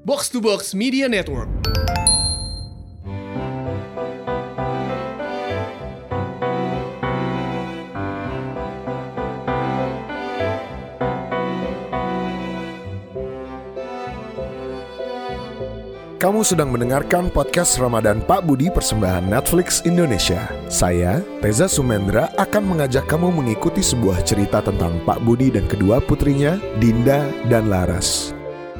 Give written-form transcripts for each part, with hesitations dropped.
Box to Box Media Network. Kamu sedang mendengarkan podcast Ramadan Pak Budi persembahan Netflix Indonesia. Saya, Reza Sumendra, akan mengajak kamu mengikuti sebuah cerita tentang Pak Budi dan kedua putrinya, Dinda dan Laras.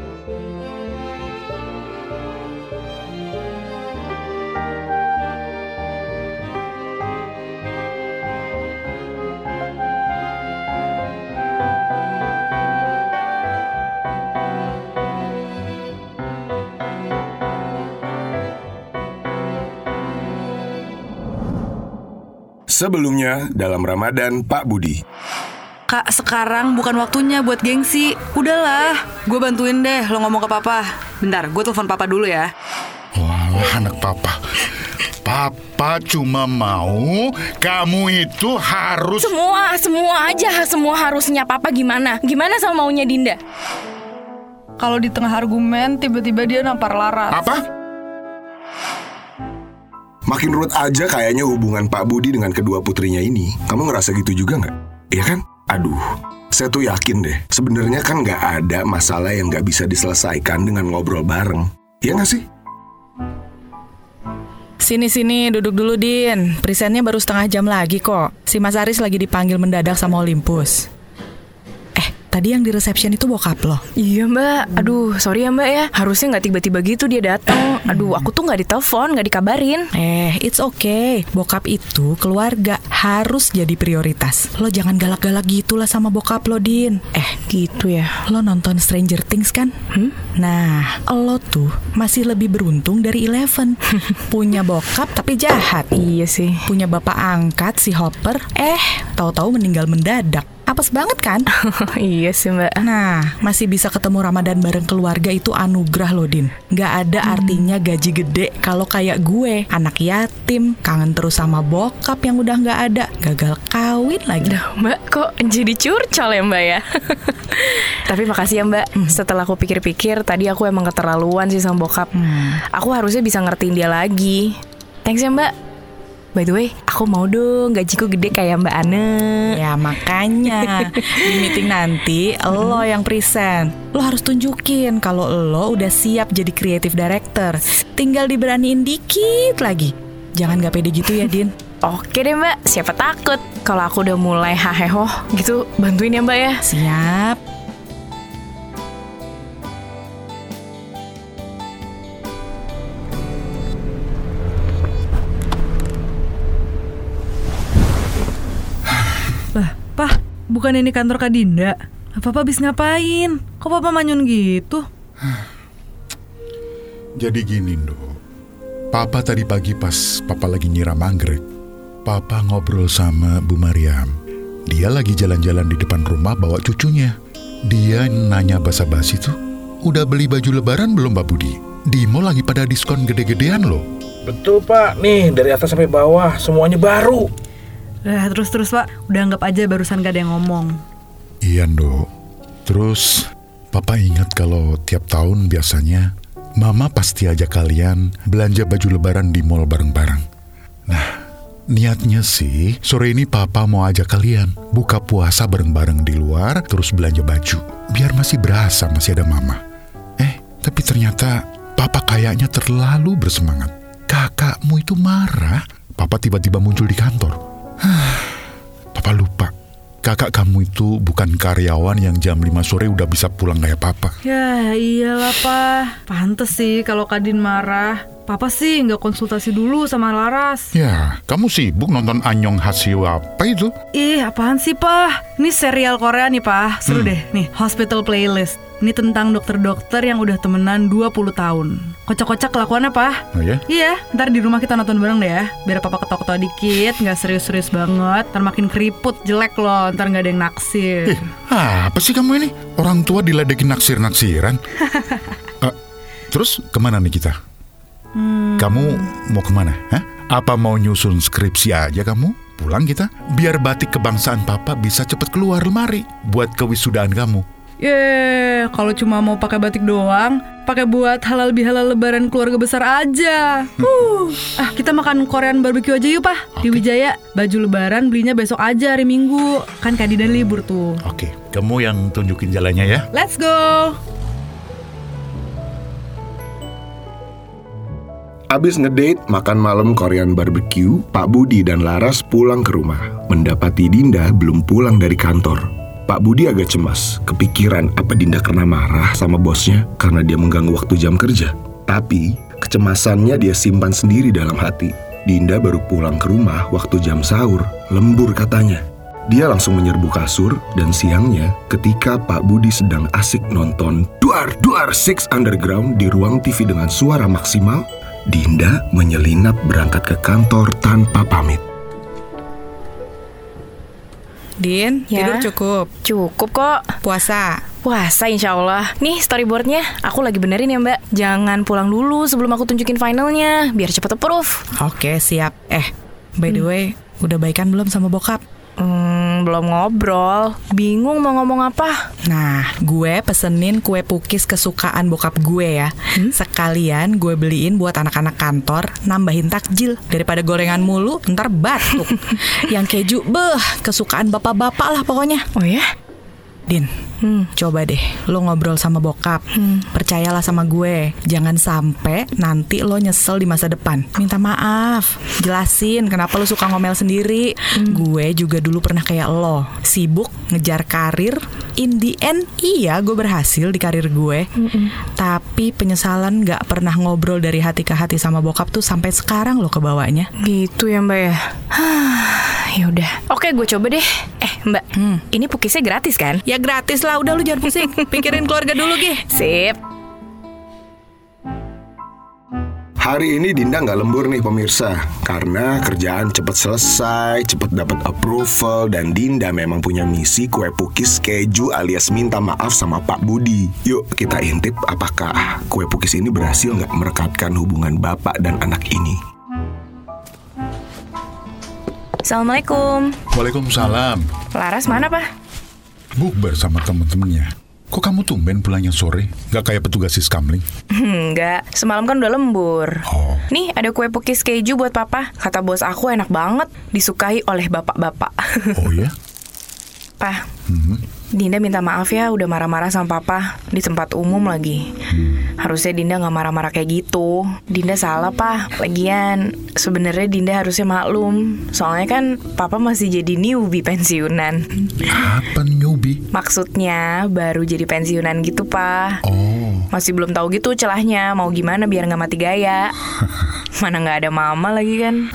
Sebelumnya dalam Ramadan Pak Budi. Kak, sekarang bukan waktunya buat gengsi. Udahlah, gue bantuin deh lo ngomong ke papa. Bentar, gue telepon papa dulu ya. Wah, anak papa. Papa cuma mau kamu itu harus... Semua harusnya papa gimana? Gimana sama maunya Dinda? Kalau di tengah argumen, tiba-tiba dia nampar Laras. Apa? Makin ruwet aja kayaknya hubungan Pak Budi dengan kedua putrinya ini. Kamu ngerasa gitu juga nggak? Iya kan? Aduh, saya tuh yakin deh. Sebenarnya kan nggak ada masalah yang nggak bisa diselesaikan dengan ngobrol bareng. Iya nggak sih? Sini, duduk dulu, Din. Presennya baru setengah jam lagi kok. Si Mas Aris lagi dipanggil mendadak sama Olympus. Tadi yang di reception itu bokap lo? Iya mbak, aduh sorry ya mbak ya. Harusnya gak tiba-tiba gitu dia datang. Aduh aku tuh gak ditelepon, gak dikabarin. It's okay. Bokap itu keluarga, harus jadi prioritas. Lo jangan galak-galak gitulah sama bokap lo, Din. Gitu ya. Lo nonton Stranger Things kan? Nah, lo tuh masih lebih beruntung dari Eleven. Punya bokap tapi jahat. Iya sih. Punya bapak angkat si Hopper, tahu-tahu meninggal mendadak. Apes banget kan? Iya sih mbak. Nah, masih bisa ketemu Ramadan bareng keluarga itu anugerah loh, Din. Gak ada artinya gaji gede kalau kayak gue, anak yatim, kangen terus sama bokap yang udah gak ada, gagal kawin lagi. Duh, mbak kok jadi curcol ya mbak ya? Tapi makasih ya mbak. Setelah aku pikir-pikir, tadi aku emang keterlaluan sih sama bokap. Aku harusnya bisa ngertiin dia lagi. Thanks ya mbak. By the way, aku mau dong gajiku gede kayak Mbak Ane. Ya makanya di meeting nanti lo yang present. Lo harus tunjukin kalau lo udah siap jadi creative director. Tinggal diberaniin dikit lagi. Jangan gak pede gitu ya, Din. Oke deh mbak, siapa takut. Kalau aku udah mulai haheho gitu, bantuin ya mbak ya. Siap. Pah, bukan ini kantor Kak Dinda. Papa habis ngapain? Kok papa manyun gitu? Jadi gini, Ndo. Papa tadi pagi pas papa lagi nyiram anggrek, papa ngobrol sama Bu Mariam. Dia lagi jalan-jalan di depan rumah bawa cucunya. Dia nanya basa-basi tuh, udah beli baju lebaran belum Mbak Budi? Di mall lagi pada diskon gede-gedean loh. Betul Pak, nih dari atas sampai bawah semuanya baru. Terus Pak, udah anggap aja barusan gak ada yang ngomong. Iya Ndo. Terus papa ingat kalau tiap tahun biasanya Mama pasti ajak kalian belanja baju lebaran di mall bareng-bareng. Nah, niatnya sih sore ini papa mau ajak kalian buka puasa bareng-bareng di luar terus belanja baju. Biar masih berasa masih ada Mama. Tapi ternyata papa kayaknya terlalu bersemangat. Kakakmu itu marah. Papa tiba-tiba muncul di kantor. Papa lupa, kakak kamu itu bukan karyawan yang jam 5 sore udah bisa pulang kayak papa. Ya iyalah Pak, pantes sih kalau Kadin marah. Papa sih nggak konsultasi dulu sama Laras. Ya, kamu sibuk nonton Anyong Haseyo apa itu? Apaan sih Pak? Ini serial Korea nih Pak, seru deh. Nih, Hospital Playlist. Ini tentang dokter-dokter yang udah temenan 20 tahun. Kocak-kocak kelakuannya Pak. Oh ya? Iya, ntar di rumah kita nonton bareng deh ya. Biar papa ketawa-ketawa dikit, gak serius-serius banget. Ntar makin keriput, jelek loh. Ntar gak ada yang naksir. Apa sih kamu ini? Orang tua diledekin naksir-naksiran. Terus kemana nih kita? Kamu mau kemana? Apa mau nyusun skripsi aja kamu? Pulang kita? Biar batik kebangsaan papa bisa cepet keluar lemari buat kewisudan kamu. Kalau cuma mau pakai batik doang, pakai buat halal bihalal lebaran keluarga besar aja. Kita makan Korean barbecue aja yuk, Pak. Di Wijaya. Baju lebaran belinya besok aja hari Minggu. Kan Kak Didan libur tuh. Oke, kamu yang tunjukin jalannya ya. Let's go. Abis ngedate makan malam Korean barbecue, Pak Budi dan Laras pulang ke rumah. Mendapati Dinda belum pulang dari kantor. Pak Budi agak cemas, kepikiran apa Dinda kena marah sama bosnya karena dia mengganggu waktu jam kerja. Tapi, kecemasannya dia simpan sendiri dalam hati. Dinda baru pulang ke rumah waktu jam sahur, lembur katanya. Dia langsung menyerbu kasur dan siangnya ketika Pak Budi sedang asik nonton Duar 6 Underground di ruang TV dengan suara maksimal, Dinda menyelinap berangkat ke kantor tanpa pamit. Din, Ya. tidur cukup. Cukup kok. Puasa. Puasa insya Allah. Nih storyboardnya aku lagi benerin ya Mbak. Jangan pulang dulu sebelum aku tunjukin finalnya, biar cepet approve. Oke, siap. By the way, udah baikan belum sama bokap? Belum ngobrol. Bingung mau ngomong apa. Nah, gue pesenin kue pukis kesukaan bokap gue ya. Sekalian gue beliin buat anak-anak kantor, nambahin takjil. Daripada gorengan mulu, ntar batuk. Yang keju, kesukaan bapak-bapak lah pokoknya. Oh ya? Din, coba deh lo ngobrol sama bokap. Percayalah sama gue. Jangan sampai nanti lo nyesel di masa depan. Minta maaf, jelasin kenapa lo suka ngomel sendiri. Gue juga dulu pernah kayak lo, sibuk ngejar karir. In the end, iya gue berhasil di karir gue. Tapi penyesalan gak pernah ngobrol dari hati ke hati sama bokap tuh sampai sekarang lo kebawanya. Gitu ya Mbak ya. Ya udah. Oke, gue coba deh. Mbak, ini pukisnya gratis kan? Ya gratis lah, udah lu jangan pusing. Pikirin keluarga dulu, Gih. Sip. Hari ini Dinda nggak lembur nih pemirsa, karena kerjaan cepet selesai, cepet dapat approval, dan Dinda memang punya misi kue pukis keju alias minta maaf sama Pak Budi. Yuk kita intip apakah kue pukis ini berhasil nggak merekatkan hubungan bapak dan anak ini. Assalamualaikum. Waalaikumsalam. Laras mana Pak? Bukber sama temen-temennya. Kok kamu tumben pulangnya sore? Gak kayak petugas Siskamling? Enggak, semalam kan udah lembur. Oh. Nih ada kue pukis keju buat Papa. Kata bos aku enak banget, disukai oleh bapak-bapak. Oh ya? Pak, Dinda minta maaf ya udah marah-marah sama Papa di tempat umum lagi. Harusnya Dinda gak marah-marah kayak gitu. Dinda salah Pak. Lagian sebenarnya Dinda harusnya maklum. Soalnya kan Papa masih jadi newbie pensiunan. Apa newbie? Maksudnya baru jadi pensiunan gitu Pak. Oh. Masih belum tahu gitu celahnya. Mau gimana biar gak mati gaya. Mana gak ada mama lagi kan.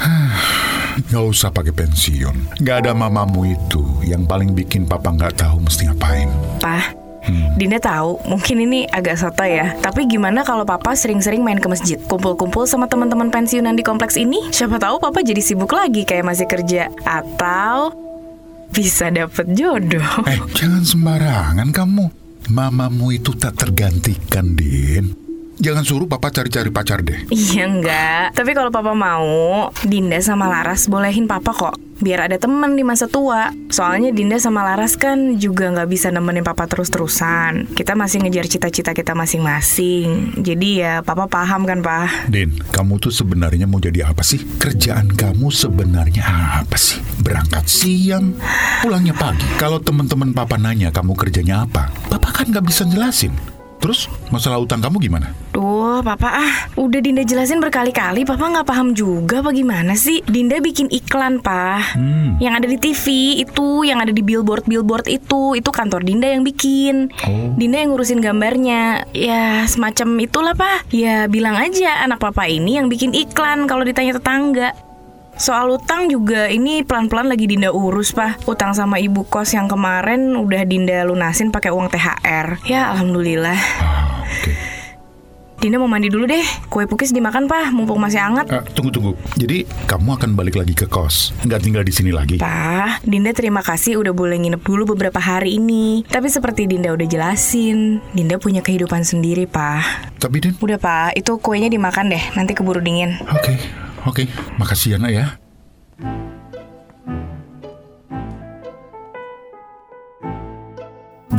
Gak usah pakai pensiun. Gak ada mamamu itu yang paling bikin papa gak tahu mesti ngapain. Pak, Dinda tahu mungkin ini agak soto ya. Tapi gimana kalau Papa sering-sering main ke masjid, kumpul-kumpul sama teman-teman pensiunan di kompleks ini? Siapa tahu Papa jadi sibuk lagi kayak masih kerja. Atau bisa dapet jodoh. Jangan sembarangan kamu. Mamamu itu tak tergantikan, Din. Jangan suruh Papa cari-cari pacar deh. Iya enggak. Tapi kalau Papa mau, Dinda sama Laras bolehin Papa kok. Biar ada teman di masa tua. Soalnya Dinda sama Laras kan juga gak bisa nemenin Papa terus-terusan. Kita masih ngejar cita-cita kita masing-masing. Jadi ya Papa paham kan Pak? Din, kamu tuh sebenarnya mau jadi apa sih? Kerjaan kamu sebenarnya apa sih? Berangkat siang, pulangnya pagi. Kalau teman-teman Papa nanya kamu kerjanya apa, Papa kan gak bisa jelasin. Terus masalah utang kamu gimana? Duh, Papa udah Dinda jelasin berkali-kali, Papa nggak paham juga apa gimana sih? Dinda bikin iklan, Pak. Yang ada di TV itu, yang ada di billboard itu kantor Dinda yang bikin. Dinda yang ngurusin gambarnya. Ya, semacam itulah, Pak. Ya, bilang aja anak Papa ini yang bikin iklan kalau ditanya tetangga. Soal utang juga ini pelan-pelan lagi Dinda urus, Pak. Utang sama ibu kos yang kemarin udah Dinda lunasin pakai uang THR. Ya, alhamdulillah. Oke. Dinda mau mandi dulu deh. Kue pukis dimakan, Pak, mumpung masih hangat. Tunggu. Jadi kamu akan balik lagi ke kos? Nggak tinggal di sini lagi? Pak, Dinda terima kasih udah boleh nginep dulu beberapa hari ini. Tapi seperti Dinda udah jelasin, Dinda punya kehidupan sendiri, Pak. Tapi Din? Udah, Pak. Itu kuenya dimakan deh. Nanti keburu dingin. Oke, makasih ya nak ya.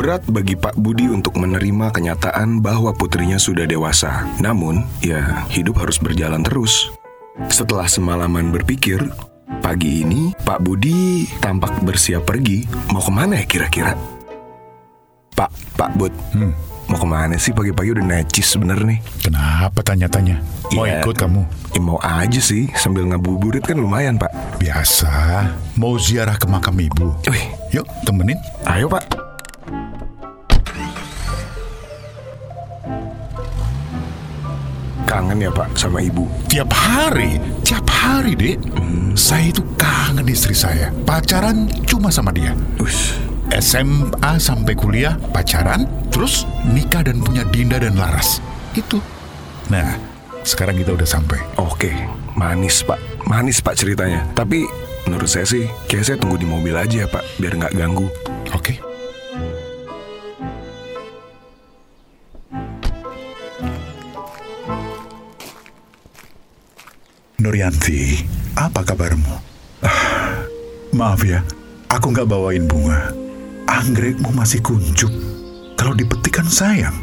Berat bagi Pak Budi untuk menerima kenyataan bahwa putrinya sudah dewasa. Namun, ya hidup harus berjalan terus. Setelah semalaman berpikir, pagi ini Pak Budi tampak bersiap pergi. Mau kemana ya kira-kira? Pak Bud, mau kemana sih pagi-pagi udah necis bener nih? Kenapa tanya-tanya? Mau ikut kamu? Mau aja sih, sambil ngabuburit kan lumayan Pak. Biasa, mau ziarah ke makam ibu. Wih, Yuk, temenin. ayo Pak. Kangen ya Pak sama ibu? Tiap hari, Dek. Saya itu kangen istri saya. Pacaran cuma sama dia. SMA sampai kuliah pacaran, terus nikah dan punya Dinda dan Laras. Itu. Nah, sekarang kita udah sampai. Oke, manis Pak ceritanya. Tapi menurut saya sih, kayak saya tunggu di mobil aja ya Pak, biar nggak ganggu. Oke. Nuryanti, apa kabarmu? Maaf ya, aku nggak bawain bunga. Anggrekmu masih kuncup. Kalau dipetik kan sayang.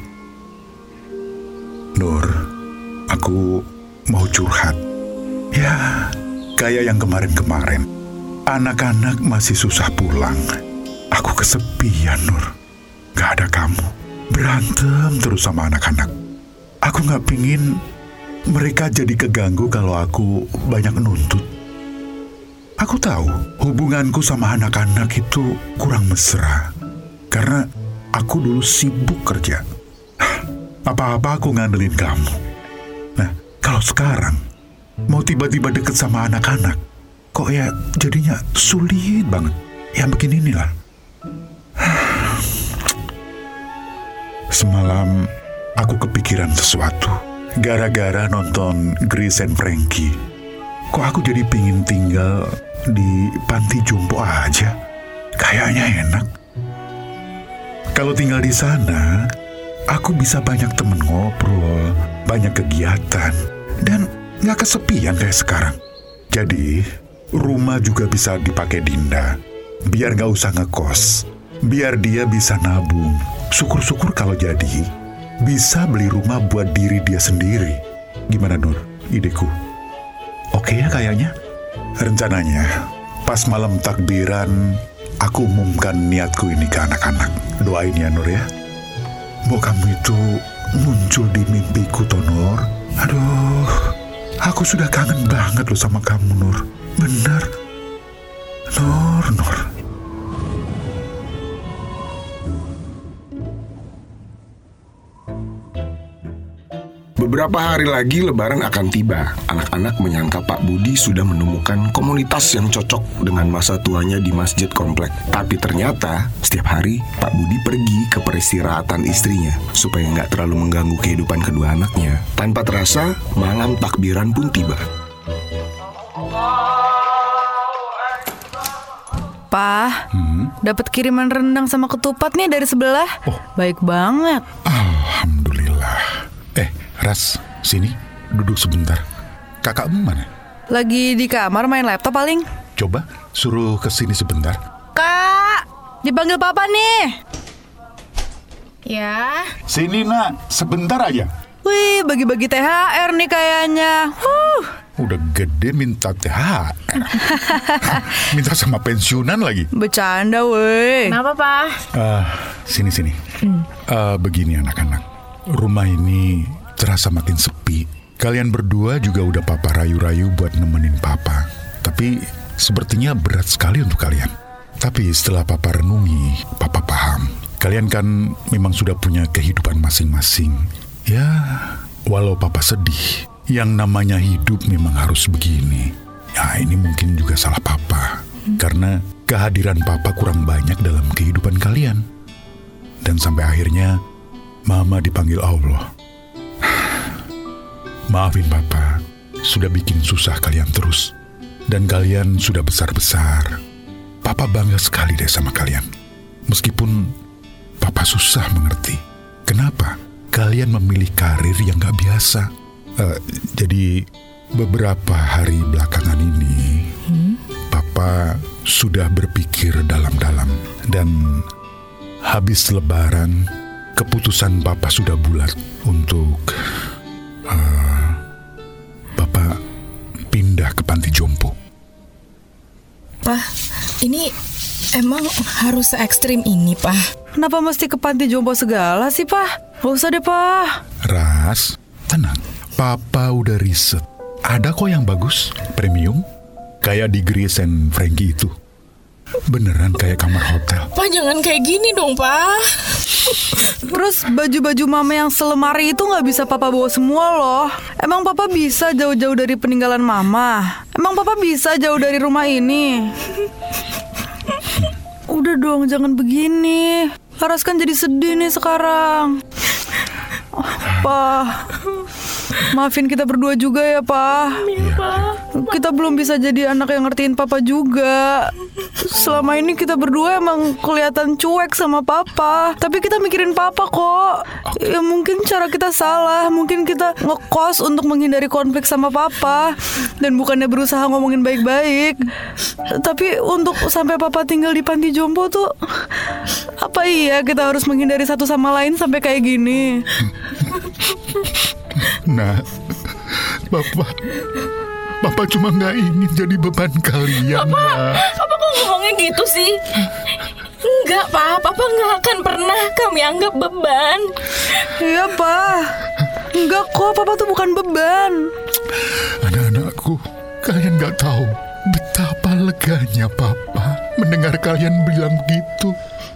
Nur, aku mau curhat. Ya, kayak yang kemarin-kemarin. Anak-anak masih susah pulang. Aku kesepian, Nur. Gak ada kamu. Berantem terus sama anak-anak. Aku gak pingin mereka jadi keganggu kalau aku banyak nuntut. Aku tahu hubunganku sama anak-anak itu kurang mesra. Karena aku dulu sibuk kerja. Apa-apa aku ngandelin kamu. Nah, kalau sekarang mau tiba-tiba deket sama anak-anak, kok ya jadinya sulit banget. Ya beginilah. Semalam aku kepikiran sesuatu. Gara-gara nonton Grace and Frankie, kok aku jadi pingin tinggal di panti jompo aja. Kayaknya enak. Kalau tinggal di sana, aku bisa banyak temen ngobrol, banyak kegiatan, dan gak kesepian kayak sekarang. Jadi, rumah juga bisa dipakai Dinda, biar gak usah ngekos, biar dia bisa nabung. Syukur-syukur kalau jadi, bisa beli rumah buat diri dia sendiri. Gimana Nur, ideku? Oke ya kayaknya? Rencananya, pas malam takbiran, aku umumkan niatku ini ke anak-anak. Doain ya Nur ya. Mau kamu itu muncul di mimpiku toh Nur. Aduh, aku sudah kangen banget loh sama kamu Nur. Bener. Nur. Beberapa hari lagi Lebaran akan tiba. Anak-anak menyangka Pak Budi sudah menemukan komunitas yang cocok dengan masa tuanya di masjid komplek. Tapi ternyata setiap hari Pak Budi pergi ke peristirahatan istrinya supaya nggak terlalu mengganggu kehidupan kedua anaknya. Tanpa terasa, malam takbiran pun tiba. Pak, dapat kiriman rendang sama ketupat nih dari sebelah. Baik banget. Alhamdulillah. Ras, sini, duduk sebentar. Kakakmu mana? Lagi di kamar main laptop paling. Coba suruh ke sini sebentar. Kak, dipanggil papa nih. Ya. Sini nak, sebentar aja. Wih, bagi-bagi THR nih kayaknya. Udah gede minta THR. Minta sama pensiunan lagi. Bercanda weh. Kenapa, Pak? Sini. Begini anak-anak. Rumah ini terasa makin sepi. Kalian berdua juga udah papa rayu-rayu buat nemenin papa. Tapi sepertinya berat sekali untuk kalian. Tapi setelah papa renungi, papa paham. Kalian kan memang sudah punya kehidupan masing-masing. Ya, walau papa sedih, yang namanya hidup memang harus begini. Ya, ini mungkin juga salah papa. Karena kehadiran papa kurang banyak dalam kehidupan kalian. Dan sampai akhirnya, Mama dipanggil Allah. Maafin papa, sudah bikin susah kalian terus. Dan kalian sudah besar-besar. Papa bangga sekali deh sama kalian. Meskipun papa susah mengerti. Kenapa kalian memilih karir yang gak biasa? Jadi beberapa hari belakangan ini, papa sudah berpikir dalam-dalam. Dan habis lebaran, keputusan Papa sudah bulat untuk Papa pindah ke panti jompo. Pak, ini emang harus se-ekstrim ini, Pak? Kenapa mesti ke panti jompo segala sih, Pak? Gak usah deh, Pak. Ras, tenang. Papa udah riset. Ada kok yang bagus, premium. Kayak di Grace and Frankie itu. Beneran kayak kamar hotel. Pak, jangan kayak gini dong, Pak. Terus baju-baju mama yang selemari itu gak bisa Papa bawa semua loh. Emang Papa bisa jauh-jauh dari peninggalan mama? Emang Papa bisa jauh dari rumah ini? Udah dong, jangan begini. Laras kan jadi sedih nih sekarang. Pak, maafin kita berdua juga ya, Pak. Kita belum bisa jadi anak yang ngertiin Papa juga. Selama ini kita berdua emang kelihatan cuek sama Papa, tapi kita mikirin Papa kok. Ya mungkin cara kita salah, mungkin kita ngekos untuk menghindari konflik sama Papa dan bukannya berusaha ngomongin baik-baik. Tapi untuk sampai Papa tinggal di panti jompo tuh, apa iya kita harus menghindari satu sama lain sampai kayak gini? Nah, Papa cuma gak ingin jadi beban kalian. Papa kok ngomongnya gitu sih? Enggak, Pak. Papa gak akan pernah kami anggap beban. Iya, Pak. Enggak kok, Papa tuh bukan beban. Anak-anakku, kalian gak tahu betapa leganya Papa mendengar kalian bilang begitu.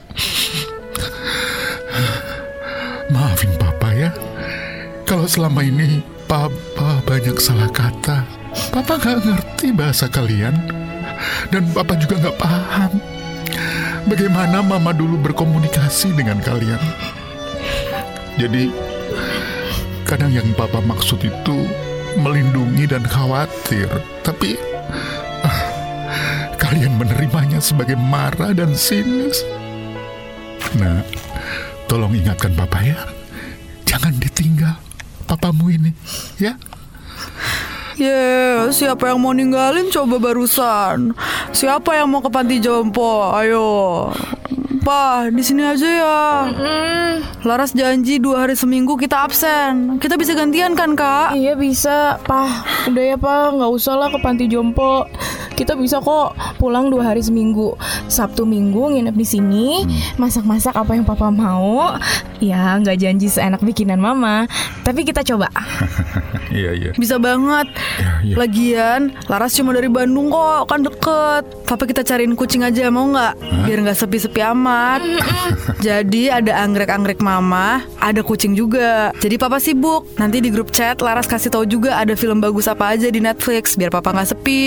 Maafin Papa ya, kalau selama ini Papa banyak salah kata. Papa gak ngerti bahasa kalian, dan Papa juga gak paham bagaimana Mama dulu berkomunikasi dengan kalian. Jadi kadang yang Papa maksud itu melindungi dan khawatir, tapi kalian menerimanya sebagai marah dan sinis. Nah, tolong ingatkan Papa ya, jangan ditinggal papamu ini, ya. Siapa yang mau ninggalin coba barusan? Siapa yang mau ke panti jompo? Ayo, Pak, di sini aja ya. Laras janji 2 hari seminggu kita absen. Kita bisa gantian kan, Kak? Iya bisa, Pak. Udah ya, Pak, nggak usah lah ke panti jompo. Kita bisa kok pulang 2 hari seminggu. Sabtu Minggu nginep di sini, masak-masak apa yang Papa mau. Ya, nggak janji seenak bikinan Mama, tapi kita coba. Iya. Bisa banget. Ya. Lagian, Laras cuma dari Bandung kok, kan deket. Papa kita cariin kucing aja, mau nggak? Biar nggak sepi-sepi amat. Jadi ada anggrek-anggrek Mama, ada kucing juga. Jadi Papa sibuk. Nanti di grup chat Laras kasih tahu juga ada film bagus apa aja di Netflix, biar Papa nggak sepi.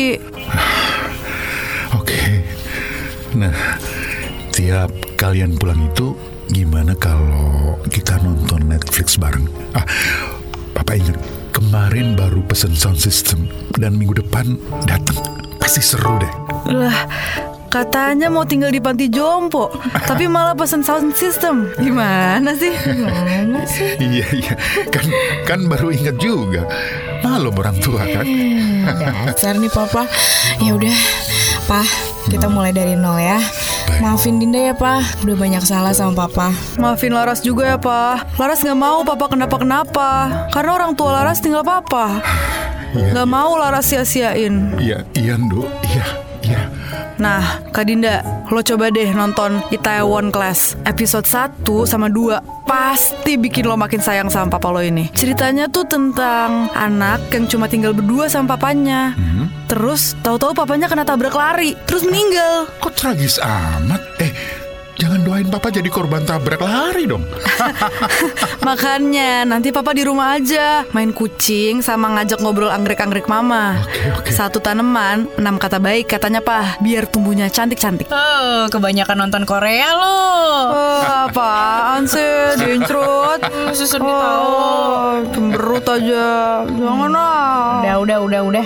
Oke. Nah, tiap kalian pulang itu gimana kalau kita nonton Netflix bareng? Papa ingat kemarin baru pesen sound system dan minggu depan datang. Pasti seru deh. Lah, katanya mau tinggal di panti jompo, tapi malah pesen sound system. Gimana sih? Iya. Kan baru ingat juga. Malu orang tua kan. Dasar nih Papa. Ya udah, Pak, kita mulai dari nol ya. Baik. Maafin Dinda ya, Pak. Udah banyak salah sama Papa. Maafin Laras juga ya, Pak. Laras gak mau Papa kenapa-kenapa. Karena orang tua Laras tinggal Papa. Gak mau Laras sia-siain. Iya, Nduk. Iya. Nah, Kak Dinda, lo coba deh nonton Itaewon Class episode 1 sama 2. Pasti bikin lo makin sayang sama papa lo ini. Ceritanya tuh tentang anak yang cuma tinggal berdua sama papanya. Terus tahu-tahu papanya kena tabrak lari, terus meninggal. Kok tragis amat? Jangan doain Papa jadi korban tabrak lari dong. Makanya nanti Papa di rumah aja main kucing sama ngajak ngobrol anggrek-anggrek Mama. Oke. 1 tanaman 6 kata baik katanya Pak, biar tumbuhnya cantik-cantik. Kebanyakan nonton Korea lo. Apaan sih diintrut? Masih sedih tahu. Cemberut aja. Jangan lah. Udah.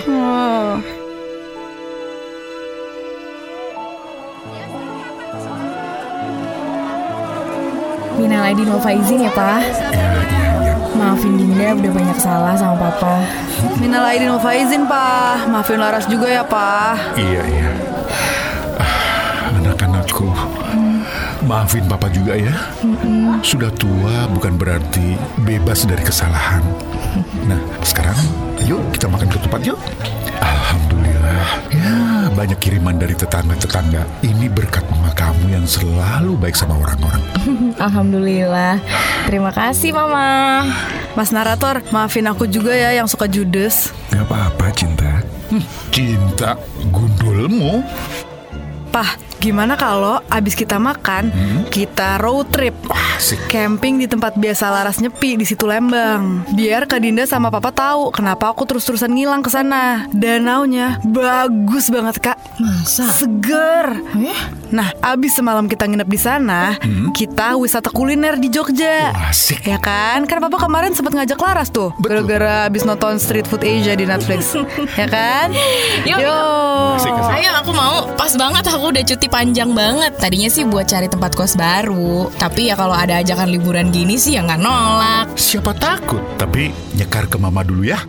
Minal aidin wal faizin ya, Pak. Iya. Maafin Dinda udah banyak salah sama Papa. Minal aidin wal faizin, Pak. Maafin Laras juga ya, Pak. Iya. Anak-anakku, Maafin Papa juga ya. Sudah tua bukan berarti bebas dari kesalahan. Nah, sekarang yuk kita makan ketupat yuk. Alhamdulillah. Ya, banyak kiriman dari tetangga-tetangga. Ini berkat mama kamu yang selalu baik sama orang-orang. Alhamdulillah. Terima kasih Mama. Mas narator, maafin aku juga ya yang suka judes. Gak apa-apa, Cinta. Cinta gundulmu. Pah, gimana kalau abis kita makan, kita road trip, Asik. camping di tempat biasa Laras nyepi di situ Lembang. Biar Kak Dinda sama Papa tahu kenapa aku terus-terusan ngilang ke sana. Danaunya bagus banget, Kak. Masa? Seger. Nah, abis semalam kita nginep di sana, kita wisata kuliner di Jogja. Wah, asik. Ya kan? Kan Papa kemarin sempat ngajak Laras tuh, Betul. gara-gara abis nonton Street Food Asia di Netflix. Ya kan? Yuk. Asik, asik. Ayo aku mau, pas banget aku udah cuti panjang banget. Tadinya sih buat cari tempat kos baru, tapi ya kalau ada ajakan liburan gini sih ya nggak nolak. Siapa takut? Tapi nyekar ke mama dulu ya.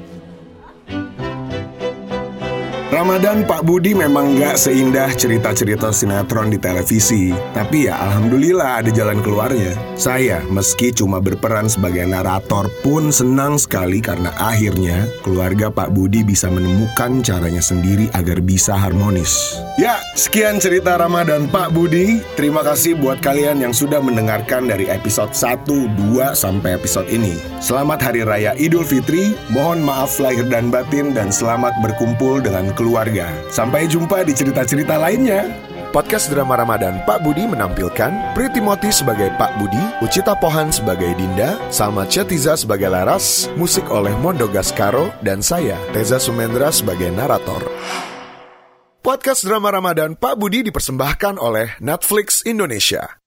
Ramadan Pak Budi memang gak seindah cerita-cerita sinetron di televisi. Tapi ya alhamdulillah ada jalan keluarnya. Saya meski cuma berperan sebagai narator pun senang sekali karena akhirnya keluarga Pak Budi bisa menemukan caranya sendiri agar bisa harmonis. Ya, sekian cerita Ramadan Pak Budi. Terima kasih buat kalian yang sudah mendengarkan dari episode 1, 2, sampai episode ini. Selamat Hari Raya Idul Fitri. Mohon maaf lahir dan batin dan selamat berkumpul dengan keluarga. Sampai jumpa di cerita-cerita lainnya. Podcast drama Ramadan Pak Budi menampilkan Priti Moti sebagai Pak Budi, Ucita Pohan sebagai Dinda, Salma Chetiza sebagai Laras, musik oleh Mondo Gascaro, dan saya, Teza Sumendra sebagai narator. Podcast drama Ramadan Pak Budi dipersembahkan oleh Netflix Indonesia.